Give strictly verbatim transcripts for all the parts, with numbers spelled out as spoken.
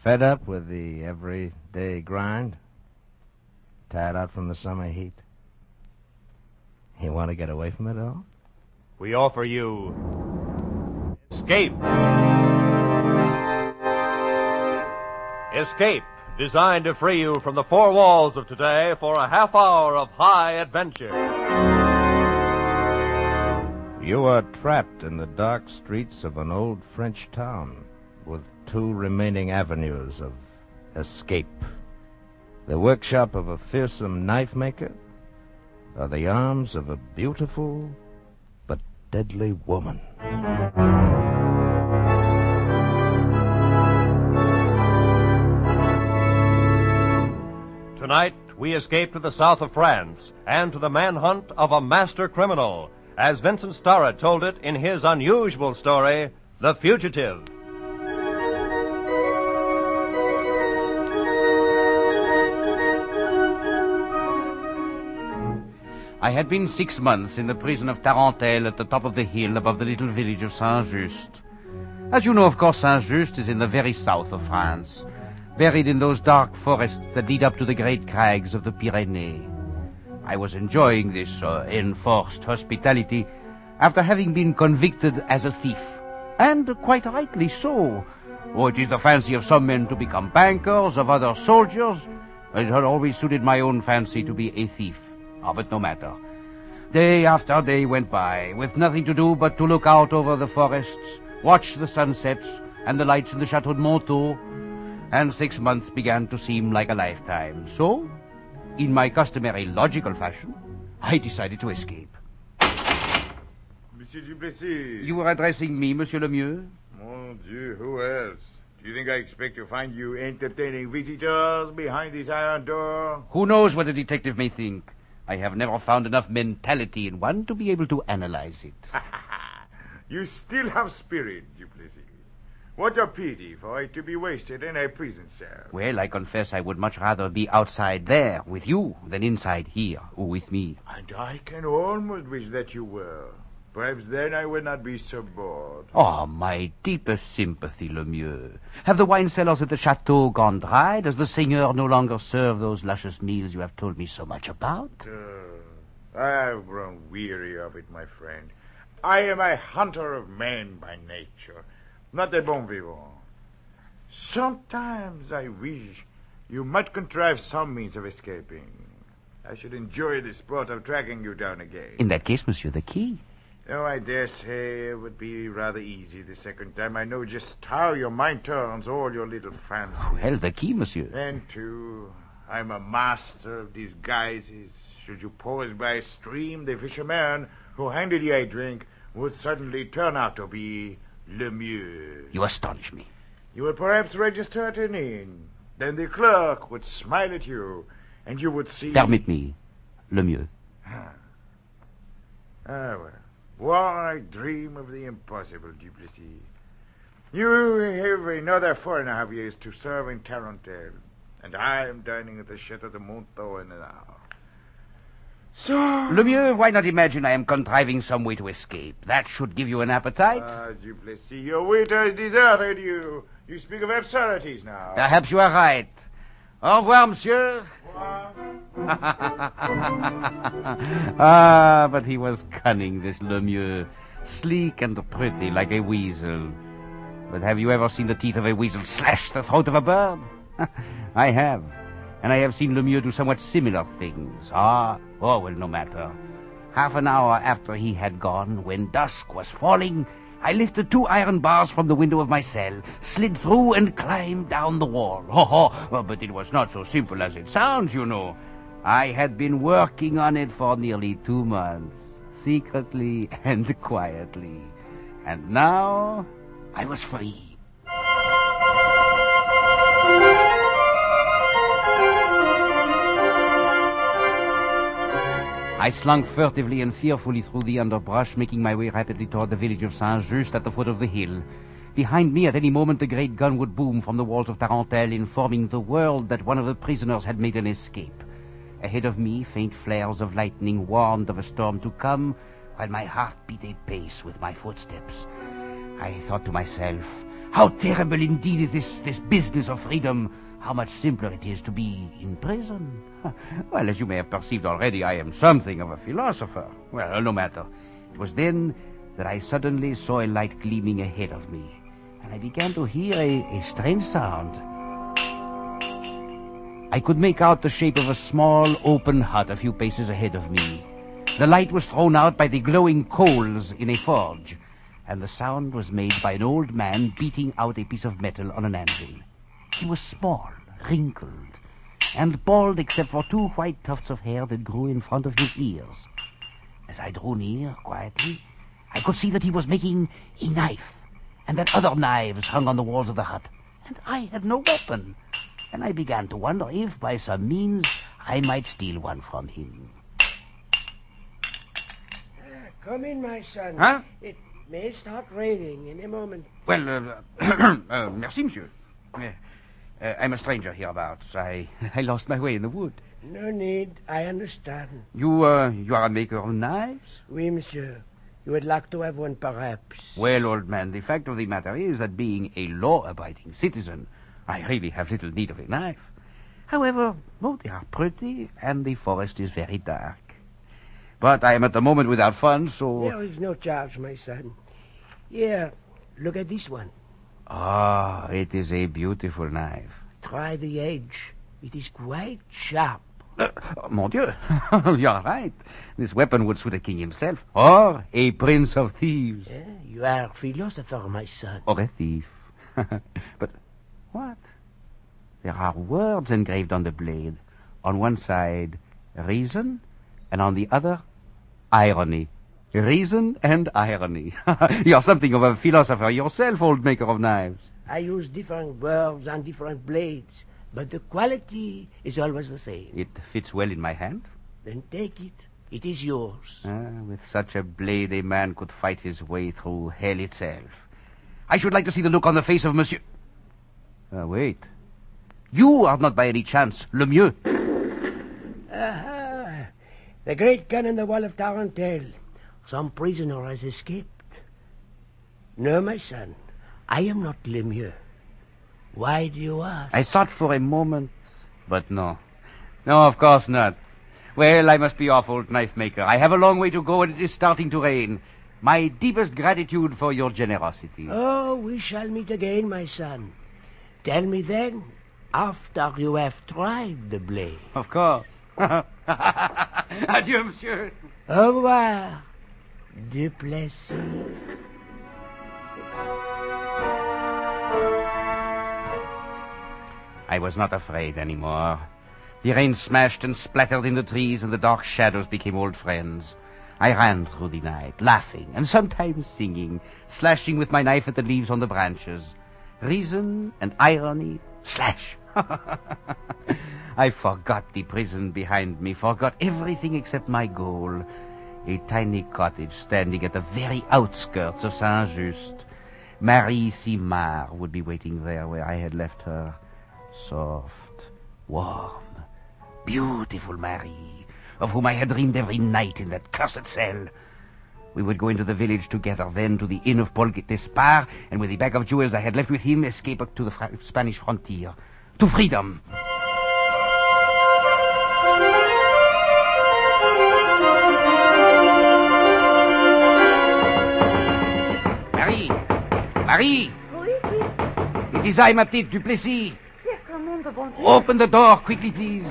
Fed up with the everyday grind? Tired out from the summer heat? You want to get away from it all? We offer you Escape. Escape, designed to free you from the four walls of today for a half hour of high adventure. You are trapped in the dark streets of an old French town with two remaining avenues of escape. The workshop of a fearsome knife maker, or the arms of a beautiful but deadly woman. Tonight, we escape to the south of France and to the manhunt of a master criminal, as Vincent Starrett told it in his unusual story, The Fugitive. I had been six months in the prison of Tarentelle at the top of the hill above the little village of Saint-Just. As you know, of course, Saint-Just is in the very south of France, buried in those dark forests that lead up to the great crags of the Pyrenees. I was enjoying this uh, enforced hospitality after having been convicted as a thief, and quite rightly so. Oh, it is the fancy of some men to become bankers, of others soldiers. It had always suited my own fancy to be a thief. Oh, but no matter. Day after day went by, with nothing to do but to look out over the forests, watch the sunsets and the lights in the Chateau de Montaut, and six months began to seem like a lifetime. So, in my customary logical fashion, I decided to escape. Monsieur Duplessis. You were addressing me, Monsieur Lemieux? Mon Dieu, who else? Do you think I expect to find you entertaining visitors behind this iron door? Who knows what a detective may think? I have never found enough mentality in one to be able to analyze it. You still have spirit, Duplessis. What a pity for it to be wasted in a prison cell. Well, I confess I would much rather be outside there with you than inside here with me. And I can almost wish that you were. Perhaps then I would not be so bored. Oh, my deepest sympathy, Lemieux. Have the wine cellars at the chateau gone dry? Does the seigneur no longer serve those luscious meals you have told me so much about? Uh, I have grown weary of it, my friend. I am a hunter of men by nature, not a bon vivant. Sometimes I wish you might contrive some means of escaping. I should enjoy the sport of tracking you down again. In that case, monsieur, the key. Oh, I dare say it would be rather easy the second time. I know just how your mind turns all your little fancies. Well, the key, monsieur. And, too, I'm a master of disguises. Should you pause by a stream, the fisherman who handed you a drink would suddenly turn out to be Lemieux. You astonish me. You would perhaps register at an inn. Then the clerk would smile at you, and you would see... Permit me, Lemieux. Ah, ah well. Why dream of the impossible, Duplessis? You have another four and a half years to serve in Tarentelle, and I am dining at the Chateau de Montaut in an hour. So... Lemieux, why not imagine I am contriving some way to escape? That should give you an appetite. Ah, Duplessis, your waiter has deserted you. You speak of absurdities now. Perhaps you are right. Au revoir, monsieur. Ah, but he was cunning, this Lemieux. Sleek and pretty, like a weasel. But have you ever seen the teeth of a weasel slash the throat of a bird? I have. And I have seen Lemieux do somewhat similar things. Ah, oh, well, no matter. Half an hour after he had gone, when dusk was falling, I lifted two iron bars from the window of my cell, slid through and climbed down the wall. Oh, oh, but it was not so simple as it sounds, you know. I had been working on it for nearly two months, secretly and quietly. And now I was free. I slunk furtively and fearfully through the underbrush, making my way rapidly toward the village of Saint-Just at the foot of the hill. Behind me, at any moment, the great gun would boom from the walls of Tarentelle, informing the world that one of the prisoners had made an escape. Ahead of me, faint flares of lightning warned of a storm to come, while my heart beat a pace with my footsteps. I thought to myself, How terrible indeed is this, this business of freedom. How much simpler it is to be in prison. Well, as you may have perceived already, I am something of a philosopher. Well, no matter. It was then that I suddenly saw a light gleaming ahead of me, and I began to hear a, a strange sound. I could make out the shape of a small, open hut a few paces ahead of me. The light was thrown out by the glowing coals in a forge, and the sound was made by an old man beating out a piece of metal on an anvil. He was small, wrinkled, and bald except for two white tufts of hair that grew in front of his ears. As I drew near quietly, I could see that he was making a knife, and that other knives hung on the walls of the hut, and I had no weapon, and I began to wonder if, by some means, I might steal one from him. Uh, come in, my son. Huh? It may start raining in a moment. Well, uh, uh, merci, monsieur. Uh, uh, I'm a stranger hereabouts. I, I lost my way in the wood. No need. I understand. You, uh, you are a maker of knives? Oui, monsieur. You would like to have one, perhaps. Well, old man, the fact of the matter is that being a law-abiding citizen, I really have little need of a knife. However, oh, they are pretty, and the forest is very dark. But I am at the moment without funds, so... There is no charge, my son. Here, look at this one. Ah, it is a beautiful knife. Try the edge. It is quite sharp. Uh, mon Dieu, you are right. This weapon would suit a king himself, or a prince of thieves. Eh, you are a philosopher, my son. Or a thief. But what? There are words engraved on the blade. On one side, reason, and on the other, irony. Reason and irony. You're something of a philosopher yourself, old maker of knives. I use different words on different blades, but the quality is always the same. It fits well in my hand. Then take it. It is yours. Ah, with such a blade, a man could fight his way through hell itself. I should like to see the look on the face of Monsieur... Uh, wait. You are not by any chance Lemieux. Aha! The great gun in the wall of Tarantelle. Some prisoner has escaped. No, my son. I am not Lemieux. Why do you ask? I thought for a moment, but no. No, of course not. Well, I must be off, old knife maker. I have a long way to go, and it is starting to rain. My deepest gratitude for your generosity. Oh, we shall meet again, my son. Tell me then, after you have tried the blade. Of course. Adieu, monsieur. Au revoir, Duplessis. I was not afraid anymore. The rain smashed and splattered in the trees, and the dark shadows became old friends. I ran through the night, laughing, and sometimes singing, slashing with my knife at the leaves on the branches. Reason and irony, slash. I forgot the prison behind me, forgot everything except my goal, a tiny cottage standing at the very outskirts of Saint-Just. Marie Simard would be waiting there where I had left her. Soft, warm, beautiful Marie, of whom I had dreamed every night in that cursed cell. We would go into the village together, then to the inn of Paul Despard, and with the bag of jewels I had left with him, escape to the Fra- Spanish frontier, to freedom. Marie! Marie! Who is it? It is I, ma petite Duplessis. Sacrement de bon Dieu. Open the door, quickly, please.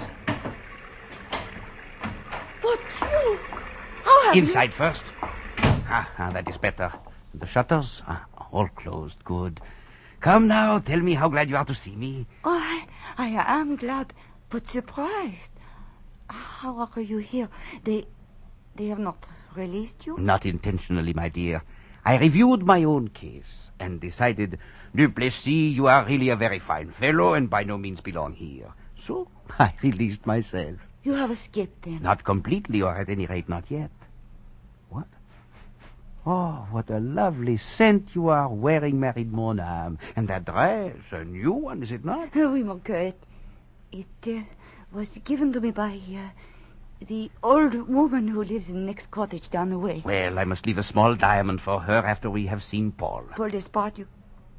But you... How have Inside first. Ah, ah, that is better. The shutters? Ah, all closed. Good. Come now, tell me how glad you are to see me. you... Oh, I, I am glad, but surprised. How are you here? They... They have not released you? Not intentionally, my dear. I reviewed my own case and decided, Duplessis, you are really a very fine fellow and by no means belong here. So I released myself. You have escaped then? Not completely, or at any rate not yet. What? Oh, what a lovely scent you are wearing, Marie de Monham. And that dress, a new one, is it not? Oui, mon cœur. It, it uh, was given to me by uh, the old woman who lives in the next cottage down the way. Well, I must leave a small diamond for her after we have seen Paul. Paul Despard, you...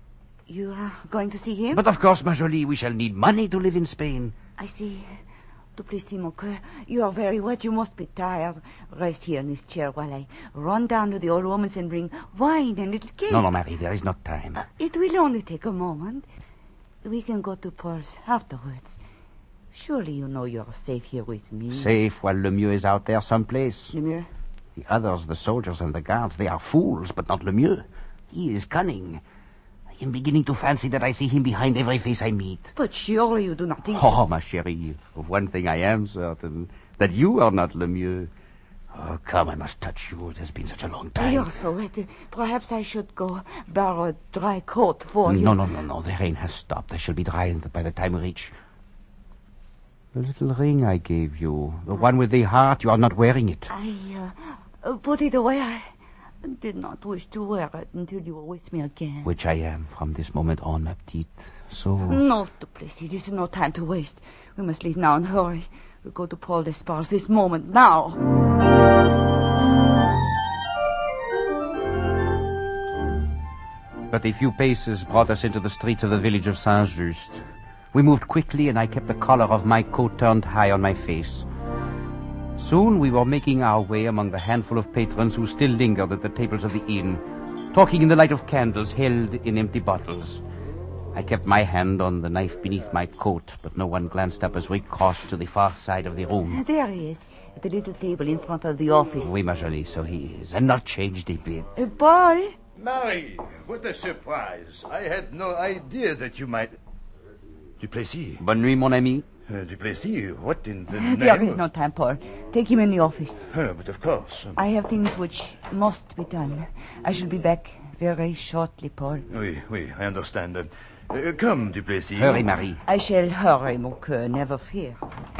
You are going to see him? But of course, ma jolie, we shall need money to live in Spain. I see. Duplessis, mon coeur, you are very wet. You must be tired. Rest here in this chair while I run down to the old woman's and bring wine and little cake. No, no, Marie, there is not time. Uh, it will only take a moment. We can go to Paul's afterwards. Surely you know you're safe here with me. Safe while Lemieux is out there someplace. Lemieux? The others, the soldiers and the guards, they are fools, but not Lemieux. He is cunning. I am beginning to fancy that I see him behind every face I meet. But surely you do not think... Oh, ma chérie, of one thing I am certain, that you are not Lemieux. Oh, come, I must touch you. It has been such a long time. You're so wet. Perhaps I should go borrow a dry coat for you. No, no, no, no. The rain has stopped. I shall be dry by the time we reach. The little ring I gave you, the one with the heart, you are not wearing it. I uh, put it away. I did not wish to wear it until you were with me again. Which I am from this moment on, ma petite. So... No, Duplessis, this is no time to waste. We must leave now and hurry. We'll go to Paul Despar's this moment, now. But a few paces brought us into the streets of the village of Saint-Just. We moved quickly, and I kept the collar of my coat turned high on my face. Soon we were making our way among the handful of patrons who still lingered at the tables of the inn, talking in the light of candles held in empty bottles. I kept my hand on the knife beneath my coat, but no one glanced up as we crossed to the far side of the room. There he is, at the little table in front of the office. Oui, ma jolie, so he is, and not changed a bit. Uh, Paul? Marie, what a surprise. I had no idea that you might... Duplessis. Bonne nuit, mon ami. Uh, Duplessis, what in the Uh, name... There is no time, Paul. Take him in the office. Uh, but of course. Um, I have things which must be done. I shall be back very shortly, Paul. Oui, oui, I understand. Uh, uh, come, Duplessis. Hurry, Marie. I shall hurry, mon coeur, never fear.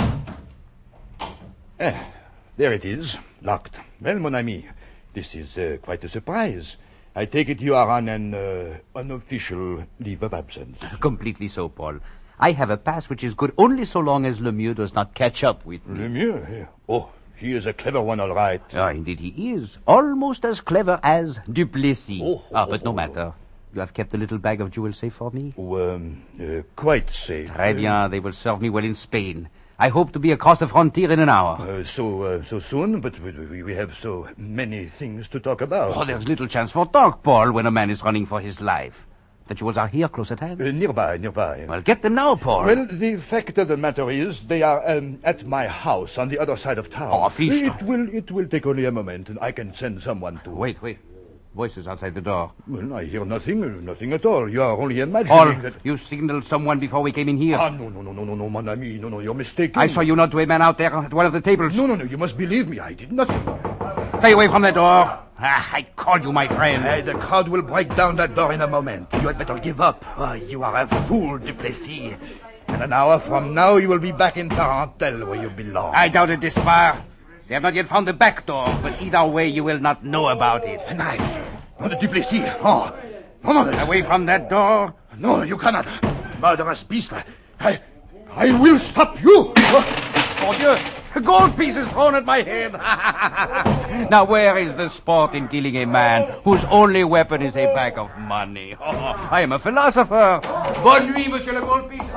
Ah, there it is, locked. Well, mon ami, this is uh, quite a surprise. I take it you are on an uh, unofficial leave of absence. Completely so, Paul. I have a pass which is good only so long as Lemieux does not catch up with me. Lemieux? Oh, he is a clever one, all right. Ah, indeed he is. Almost as clever as Duplessis. Oh, oh, ah, but no oh, matter. You have kept the little bag of jewels safe for me? Oh, um, uh, quite safe. Très bien. They will serve me well in Spain. I hope to be across the frontier in an hour. Uh, so uh, so soon, but we, we have so many things to talk about. Oh, there's little chance for talk, Paul, when a man is running for his life. The jewels are here, close at hand. Uh, nearby, nearby. Well, get them now, Paul. Well, the fact of the matter is, they are um, at my house on the other side of town. Oh, fish. It will, it will take only a moment, and I can send someone to... Wait, wait. Voices outside the door. Well, I hear nothing, uh, nothing at all. You are only imagining Paul, that... you signaled someone before we came in here. Ah, no, no, no, no, no, no, mon ami. No, no, you're mistaken. I saw you nod to a man out there at one of the tables. No, no, no, you must believe me. I did nothing. Stay away from the door. Ah, I called you, my friend. Hey, the crowd will break down that door in a moment. You had better give up. Oh, you are a fool, Duplessis. In an hour from now, you will be back in Tarentelle, where you belong. I doubt it, Despard. They have not yet found the back door, but either way, you will not know about it. A knife. Oh, the Duplessis. Oh, no, no, no. Away from that door. No, you cannot. Murderous beast. I, I will stop you. Oh, Dieu. Gold pieces thrown at my head. Now, where is the sport in killing a man whose only weapon is a bag of money? Oh, I am a philosopher. Bonne nuit, monsieur le gold piece.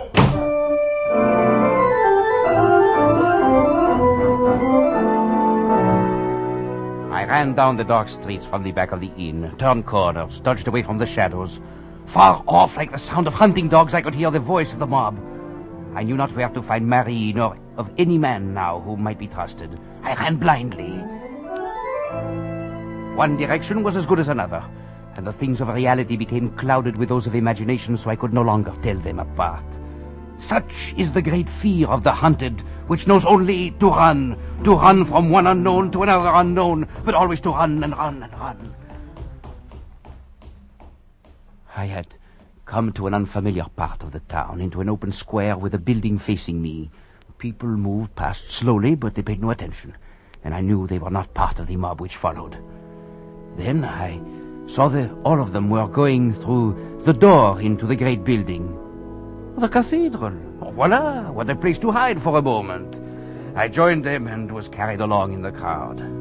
I ran down the dark streets from the back of the inn, turned corners, dodged away from the shadows. Far off, like the sound of hunting dogs, I could hear the voice of the mob. I knew not where to find Marie, nor of any man now who might be trusted. I ran blindly. One direction was as good as another, and the things of reality became clouded with those of imagination, so I could no longer tell them apart. Such is the great fear of the hunted, which knows only to run, to run from one unknown to another unknown, but always to run and run and run. I had come to an unfamiliar part of the town, into an open square with a building facing me. People moved past slowly, but they paid no attention, and I knew they were not part of the mob which followed. Then I saw that all of them were going through the door into the great building. The cathedral. Oh, voila, what a place to hide for a moment. I joined them and was carried along in the crowd.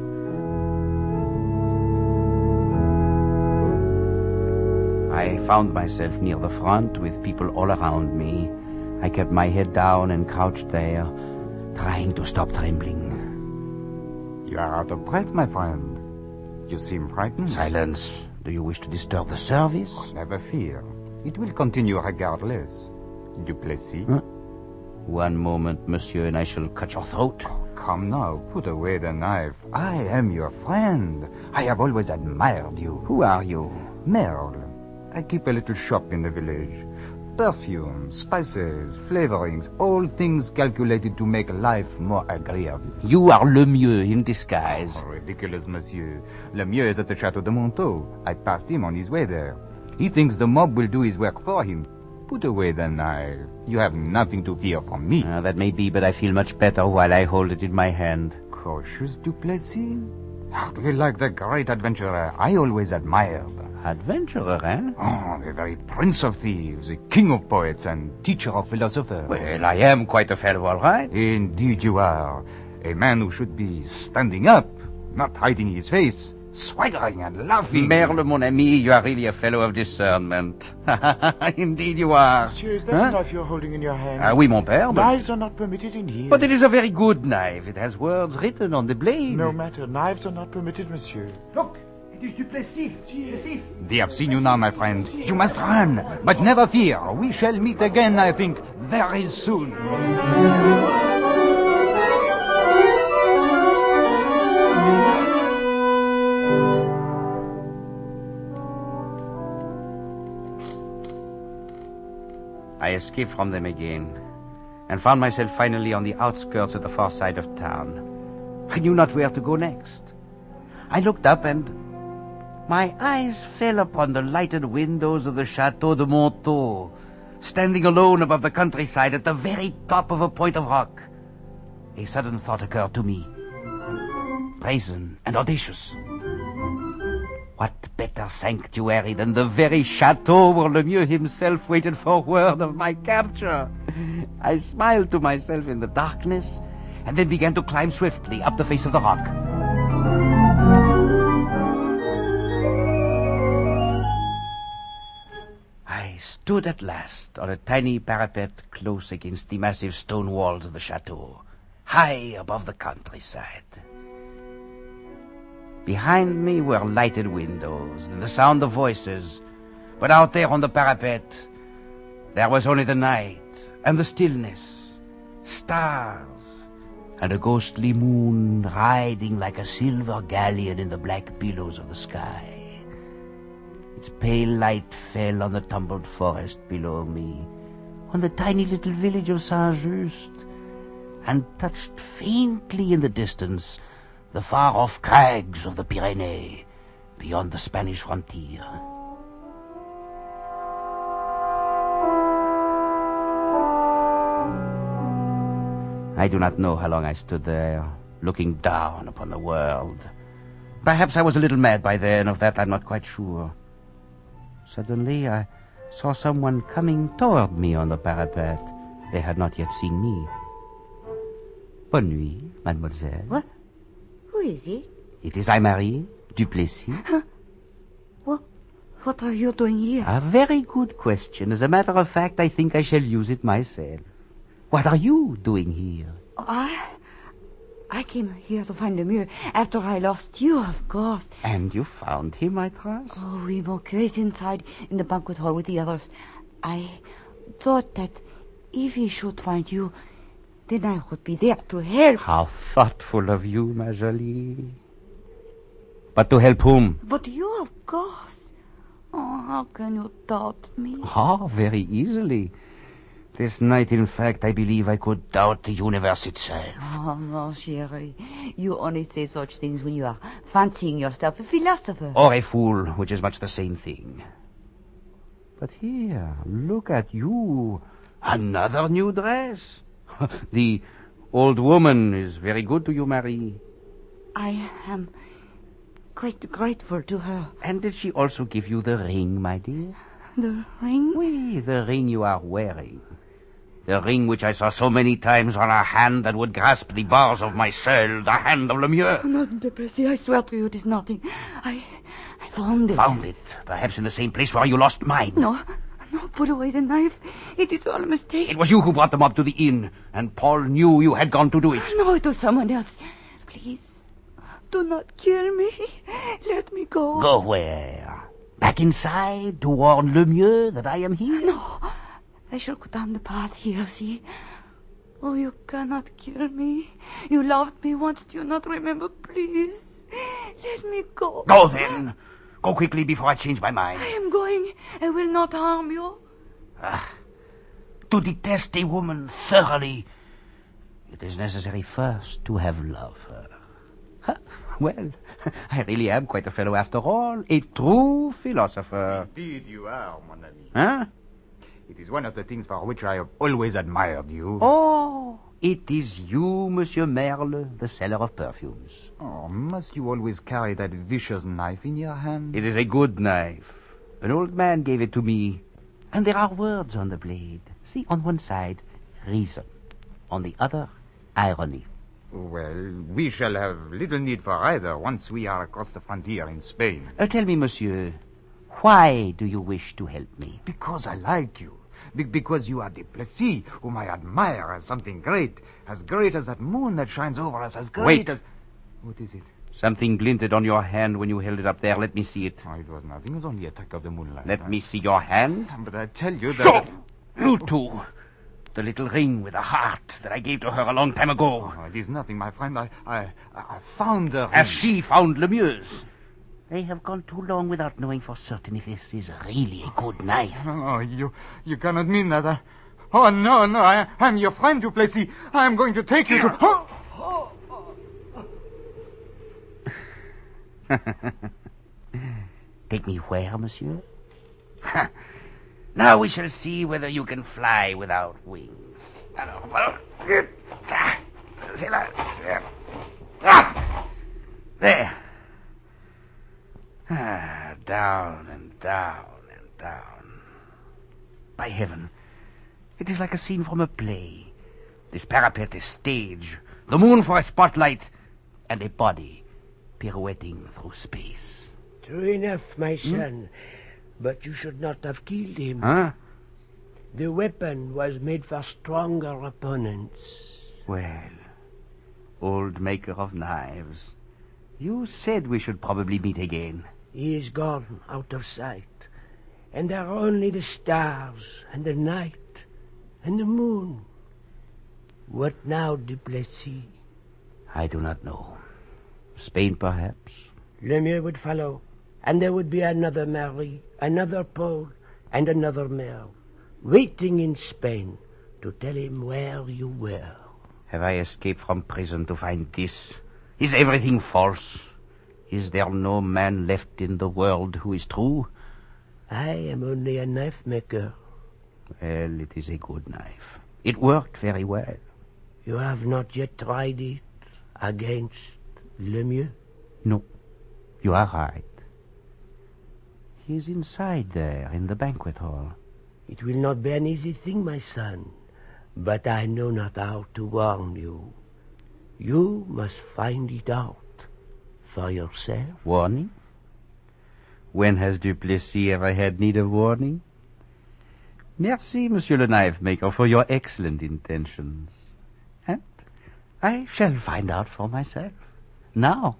I found myself near the front with people all around me. I kept my head down and crouched there, trying to stop trembling. You are out of breath, my friend. You seem frightened. Silence. Do you wish to disturb the service? Oh, never fear. It will continue regardless. Duplessis? Huh? One moment, monsieur, and I shall cut your throat. Oh, come now, put away the knife. I am your friend. I have always admired you. Who are you? Merle. I keep a little shop in the village. Perfumes, spices, flavorings, all things calculated to make life more agreeable. You are Lemieux in disguise. Oh, ridiculous, monsieur. Lemieux is at the Chateau de Montaut. I passed him on his way there. He thinks the mob will do his work for him. Put away the knife. You have nothing to fear from me. Uh, that may be, but I feel much better while I hold it in my hand. Cautious, Duplessis? Hardly like the great adventurer I always admired. Adventurer, eh? Oh, the very prince of thieves, the king of poets, and teacher of philosophers. Well, I am quite a fellow, all right. Indeed you are. A man who should be standing up, not hiding his face, swaggering and laughing. Merle, mon ami, you are really a fellow of discernment. Indeed you are. Monsieur, is that Huh? a knife you're holding in your hand? Ah, oui, mon père, but... Knives are not permitted in here. But it is a very good knife. It has words written on the blade. No matter. Knives are not permitted, monsieur. Look, it is Duplessis, the thief. They have seen you now, my friend. You must run, but never fear. We shall meet again, I think, very soon. I escaped from them again and found myself finally on the outskirts of the far side of town. I knew not where to go next. I looked up and my eyes fell upon the lighted windows of the Chateau de Montaut, standing alone above the countryside at the very top of a point of rock. A sudden thought occurred to me, brazen and audacious. What better sanctuary than the very chateau where Lemieux himself waited for word of my capture? I smiled to myself in the darkness and then began to climb swiftly up the face of the rock. I stood at last on a tiny parapet close against the massive stone walls of the chateau, high above the countryside. Behind me were lighted windows and the sound of voices, but out there on the parapet, there was only the night and the stillness, stars, and a ghostly moon riding like a silver galleon in the black billows of the sky. Its pale light fell on the tumbled forest below me, on the tiny little village of Saint-Just, and touched faintly in the distance the far-off crags of the Pyrenees beyond the Spanish frontier. I do not know how long I stood there, looking down upon the world. Perhaps I was a little mad by then, of that I'm not quite sure. Suddenly I saw someone coming toward me on the parapet. They had not yet seen me. Bonne nuit, mademoiselle. What? Who is it? It is I, Marie Duplessis. Huh? What, what are you doing here? A very good question. As a matter of fact, I think I shall use it myself. What are you doing here? I... I came here to find Lemieux after I lost you, of course. And you found him, I trust? Oh, oui, Monsieur is inside in the banquet hall with the others. I thought that if he should find you, then I would be there to help. How thoughtful of you, ma jolie. But to help whom? But you, of course. Oh, how can you doubt me? Oh, very easily. This night, in fact, I believe I could doubt the universe itself. Oh, mon chéri, you only say such things when you are fancying yourself a philosopher. Or a fool, which is much the same thing. But here, look at you. Another new dress. The old woman is very good to you, Marie. I am quite grateful to her. And did she also give you the ring, my dear? The ring? Oui, the ring you are wearing. The ring which I saw so many times on a hand that would grasp the bars of my cell, the hand of Lemieux. No, de Plessis, I swear to you it is nothing. I, I'm found it. Found it? Perhaps in the same place where you lost mine. No, no, put away the knife. It is all a mistake. It was you who brought the mob to the inn, and Paul knew you had gone to do it. No, it was someone else. Please, do not kill me. Let me go. Go where? Back inside to warn Lemieux that I am here? No, I shall go down the path here, see? Oh, you cannot kill me. You loved me once, do you not remember? Please, let me go. Go then. Go quickly before I change my mind. I am going. I will not harm you. Ah, to detest a woman thoroughly, it is necessary first to have loved her. Huh? Well, I really am quite a fellow after all. A true philosopher. Indeed you are, mon ami. Huh? It is one of the things for which I have always admired you. Oh, it is you, Monsieur Merle, the seller of perfumes. Oh, must you always carry that vicious knife in your hand? It is a good knife. An old man gave it to me. And there are words on the blade. See, on one side, reason. On the other, irony. Well, we shall have little need for either once we are across the frontier in Spain. Uh, tell me, monsieur, why do you wish to help me? Because I like you. Be- because you are Duplessis, whom I admire as something great. As great as that moon that shines over us. As great Wait. as... What is it? Something glinted on your hand when you held it up there. Let me see it. Oh, it was nothing. It was only a trick of the moonlight. Let me see your hand. But I tell you that... Stop! You two. The little ring with a heart that I gave to her a long time ago. Oh, it is nothing, my friend. I, I, I found the ring. As she found Lemieux's. They have gone too long without knowing for certain if this is really a good knife. Oh, you, you cannot mean that. I... Oh, no, no. I, I'm your friend, Duplessis. I am going to take you to... Oh! Take me where, monsieur? Now we shall see whether you can fly without wings. Alors, voilà. C'est là. Ah! There. Ah, down and down and down. By heaven, it is like a scene from a play. This parapet is stage, the moon for a spotlight, and a body pirouetting through space. True enough, my son. But you should not have killed him. Huh? The weapon was made for stronger opponents. Well, old maker of knives, you said we should probably meet again. He is gone out of sight. And there are only the stars and the night and the moon. What now, Duplessis? I do not know. Spain, perhaps? Lemieux would follow, and there would be another Marie, another Paul, and another Merle, waiting in Spain to tell him where you were. Have I escaped from prison to find this? Is everything false? Is there no man left in the world who is true? I am only a knife maker. Well, it is a good knife. It worked very well. You have not yet tried it against Lemieux? No, you are right. He is inside there in the banquet hall. It will not be an easy thing, my son, but I know not how to warn you. You must find it out for yourself. Warning? When has Duplessis ever had need of warning? Merci, Monsieur le Knife Maker, for your excellent intentions. And I shall find out for myself. Now.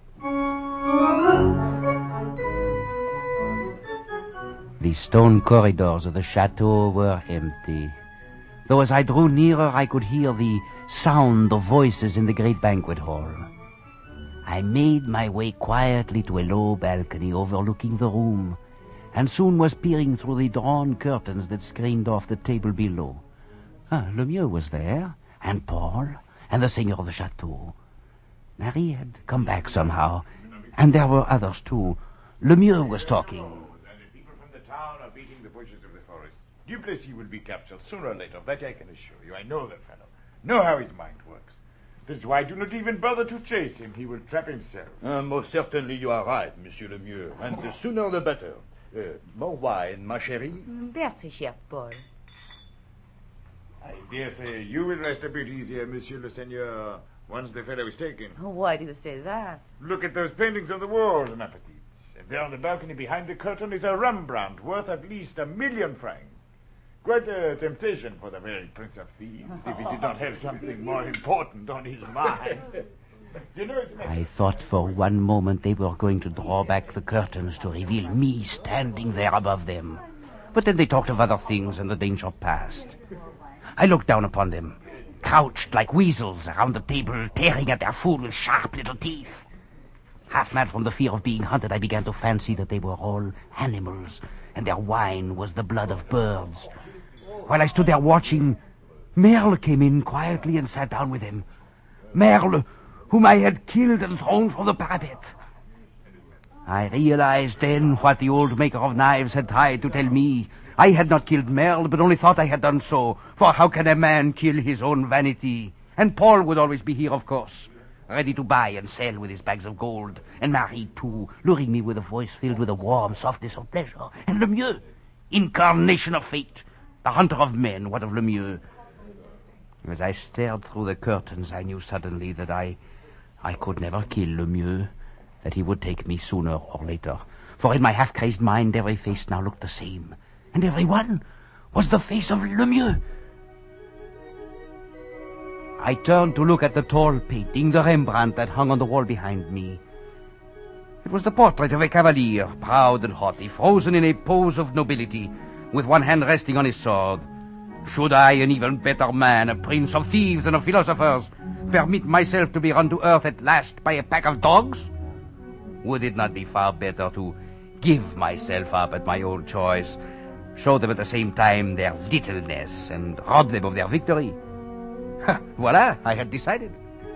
The stone corridors of the chateau were empty, though as I drew nearer I could hear the sound of voices in the great banquet hall. I made my way quietly to a low balcony overlooking the room, and soon was peering through the drawn curtains that screened off the table below. Ah, Lemieux was there, and Paul, and the seigneur of the chateau. Marie had come back somehow, and there were others too. Lemieux was talking. And the people from the town are beating the bushes of the forest. Duplessis will be captured sooner or later, that I can assure you. I know the fellow. Know how his mind works. That's why I do not even bother to chase him. He will trap himself. Uh, most certainly you are right, Monsieur Lemieux. And the sooner the better. Uh, more wine, ma chérie? Merci, cher Paul. I dare say you will rest a bit easier, Monsieur le Seigneur, once the fellow is taken. Why do you say that? Look at those paintings on the walls, ma petite. And there on the balcony behind the curtain is a Rembrandt worth at least a million francs. Quite a temptation for the very Prince of Thieves, if he did not have something more important on his mind. You know, I thought for one moment they were going to draw back the curtains to reveal me standing there above them. But then they talked of other things, and the danger passed. I looked down upon them, crouched like weasels around the table, tearing at their food with sharp little teeth. Half mad from the fear of being hunted, I began to fancy that they were all animals, and their wine was the blood of birds. While I stood there watching, Merle came in quietly and sat down with him. Merle, whom I had killed and thrown from the parapet. I realized then what the old maker of knives had tried to tell me. I had not killed Merle, but only thought I had done so. For how can a man kill his own vanity? And Paul would always be here, of course, ready to buy and sell with his bags of gold. And Marie, too, luring me with a voice filled with a warm softness of pleasure. And Lemieux, incarnation of fate, the hunter of men. What of Lemieux? As I stared through the curtains, I knew suddenly that I... I could never kill Lemieux, that he would take me sooner or later. For in my half-crazed mind, every face now looked the same. And every one was the face of Lemieux. I turned to look at the tall painting, the Rembrandt that hung on the wall behind me. It was the portrait of a cavalier, proud and haughty, frozen in a pose of nobility, with one hand resting on his sword. Should I, an even better man, a prince of thieves and of philosophers, permit myself to be run to earth at last by a pack of dogs? Would it not be far better to give myself up at my own choice, show them at the same time their littleness, and rob them of their victory? Ha, voila, I had decided.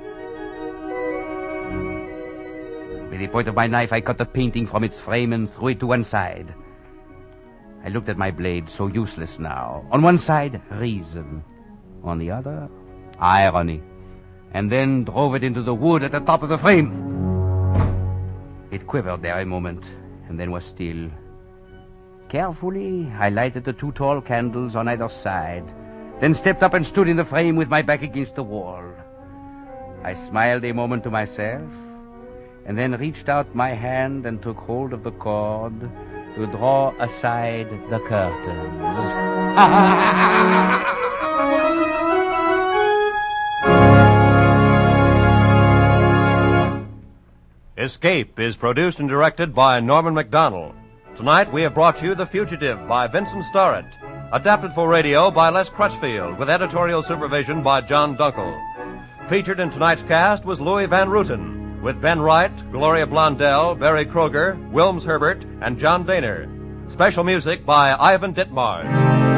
With the point of my knife, I cut the painting from its frame and threw it to one side. I looked at my blade, so useless now. On one side, reason. On the other, irony. And then drove it into the wood at the top of the frame. It quivered there a moment, and then was still. Carefully, I lighted the two tall candles on either side, then stepped up and stood in the frame with my back against the wall. I smiled a moment to myself, and then reached out my hand and took hold of the cord to draw aside the curtains. Escape is produced and directed by Norman MacDonald. Tonight we have brought you The Fugitive by Vincent Starrett, adapted for radio by Les Crutchfield, with editorial supervision by John Dunkel. Featured in tonight's cast was Louis Van Rooten, with Ben Wright, Gloria Blondell, Barry Kroger, Wilms Herbert, and John Daner. Special music by Ivan Ditmars.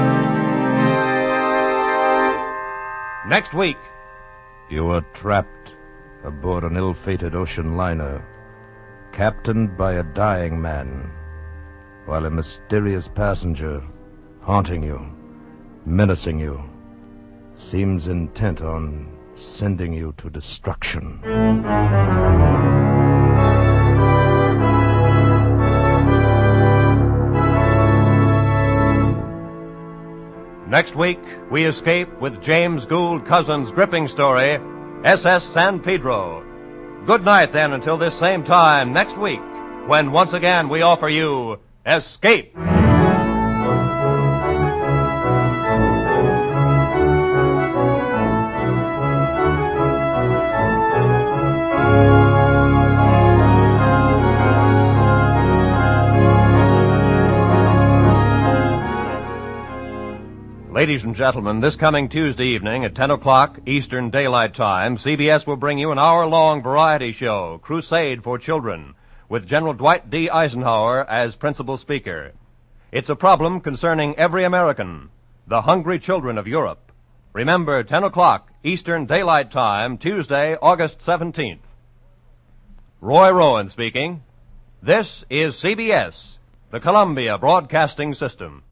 Next week... You were trapped aboard an ill-fated ocean liner, captained by a dying man, while a mysterious passenger, haunting you, menacing you, seems intent on sending you to destruction. Next week, we escape with James Gould Cousins' gripping story, S S San Pedro. Good night, then, until this same time next week, when once again we offer you Escape. Ladies and gentlemen, this coming Tuesday evening at ten o'clock Eastern Daylight Time, C B S will bring you an hour-long variety show, Crusade for Children, with General Dwight D. Eisenhower as principal speaker. It's a problem concerning every American, the hungry children of Europe. Remember, ten o'clock Eastern Daylight Time, Tuesday, August seventeenth. Roy Rowan speaking. This is C B S, the Columbia Broadcasting System.